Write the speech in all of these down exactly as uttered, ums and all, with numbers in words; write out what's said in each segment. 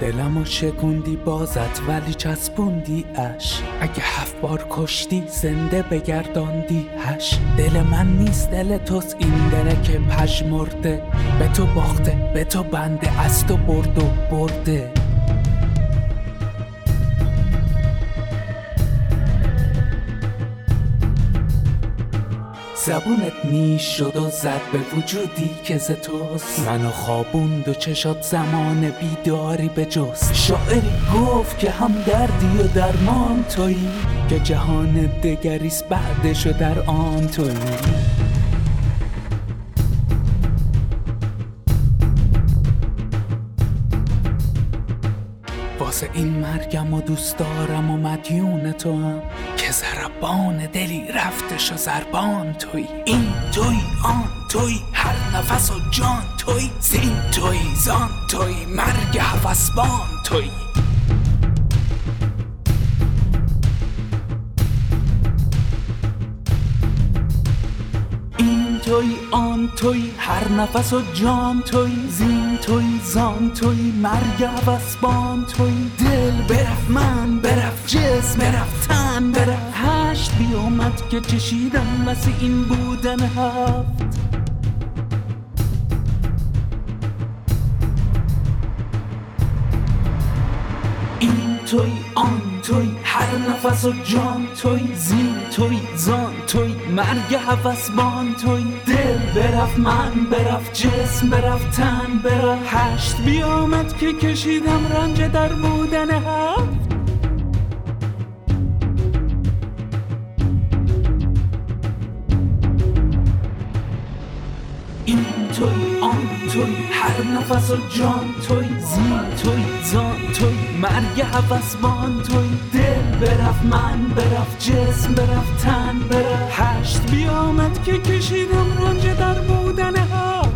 دلمو شکوندی بازت ولی چسبوندی اش، اگه هفت بار کشتی زنده بگرداندی هش. دل من نیست دل توست این دله که پژمرده، به تو باخته به تو بنده، از تو برد و برده. زبونت نیش شد و زد به وجودی که ز توست، منو خوابوند و چشات زمان بیداری به جست. شاعری گفت که هم دردی و درمان تویی، که جهان دگریست بعدش و در آن تویی. واسه این مرگم و دوست دارم و مدیون تو هم، که ضربان دلی رفتش و ضربان توی. این توی آن توی هر نفس و جان توی، زین توی زان توی مرگ هوسبان توی. توی آن توی هر نفس و جان توی، زین توی زان توی مرگ هوسبان توی. دل برفت من برفت جسم برفت تن برفت، هشت بیامد که چشیدم واسه این بودن هفت. این توی آن توی هر نفس و جان توی، زین توی زان توی مرگ هوسبان توی. دل برفت من برفت جسم برفت تن برفت، هشت بیامد که کشیدم رنج در بودن هفت. این توی آن توی هر نفس و جان توی، زین توی زان توی مرگ هوسبان توی. دل برفت من برفت جسم برفت تن برفت، هشت بیامد که کشیدم رنج در بودن هفت.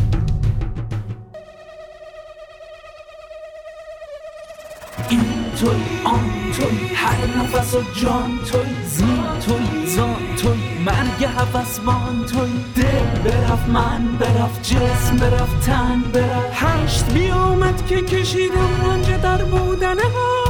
این توی آن توی هر نفس و جان توی، زین توی زان توی مرگ هوسبان توی. دل برفت من برفت جسم برفت تن برفت، هشت بیامد که کشیدم رنج در بودن ها.